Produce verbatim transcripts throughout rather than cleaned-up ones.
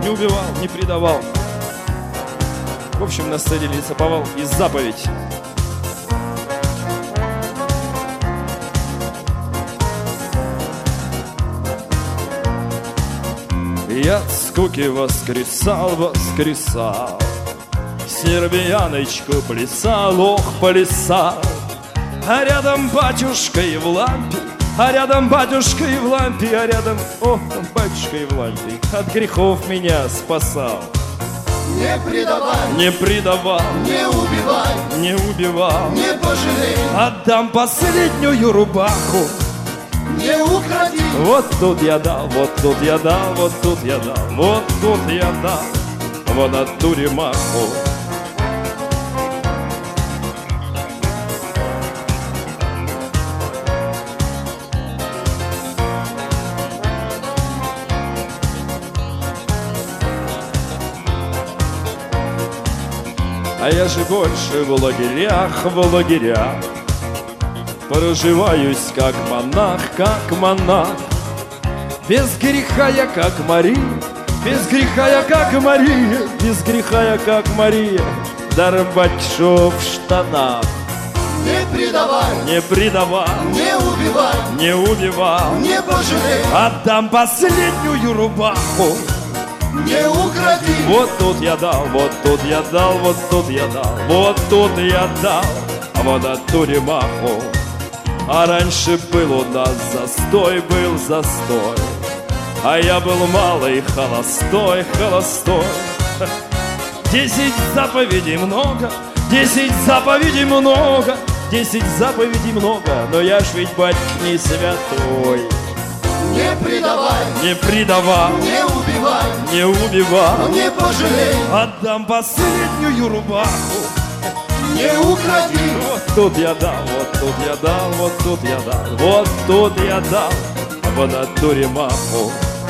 не убивал, не предавал. В общем, на сцене лесоповал и заповедь. Я от скуки воскресал, воскресал, сербияночку плясал, ох, плясал. А рядом батюшка и в лампе, а рядом батюшка и в лампе, а рядом, ох, батюшка и в лампе от грехов меня спасал. Не предавай, не предавай, не убивай, не убивал, не пожалей. Отдам последнюю рубаху, не укради. Вот тут я дал, вот тут я дал, вот тут я дал, вот тут я дал, в натуре маху. А я же больше в лагерях, в лагерях проживаюсь как монах, как монах. Без греха я как Мария, без греха я как Мария, без греха я как Мария, дар батьшо в штанах. Не предавай, не предавай, не убивай, не убивал, не пожалей. Отдам последнюю рубаху, не укради. Вот тут я дал, вот тут я дал, вот тут я дал, вот тут я дал, а в натуре маху. А раньше был у нас застой, был застой, а я был малый, холостой, холостой. Десять заповедей много, десять заповедей много, десять заповедей много, но я ж ведь, батька, не святой. Не предавай, не предавай, не убивай, не убивай, не пожалей. Отдам последнюю рубаху, не укради. Вот тут я дал, вот тут я дал, вот тут я дал, вот тут я дал, в натуре маху.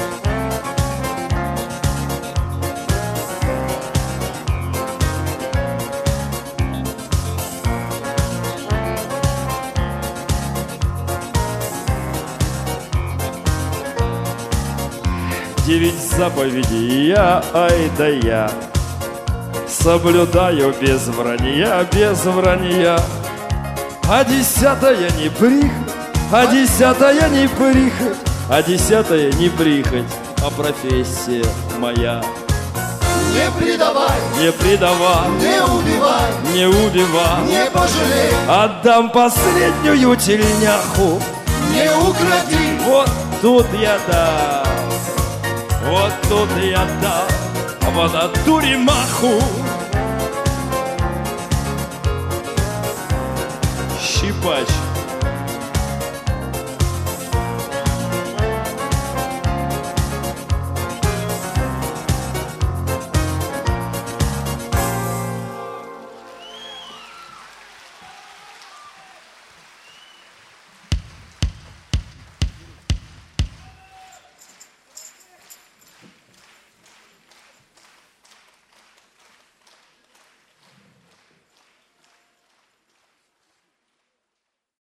Девять заповедей я, ай да я, соблюдаю без вранья, без вранья. А десятая не прихоть, а десятая не прихоть, а десятая не прихоть, а профессия моя. Не предавай, не предавай, не убивай, не убивай, не пожалей. Отдам последнюю тельняху, не укради. Вот тут я дал, вот тут я дал, в натуре маху. Щипач.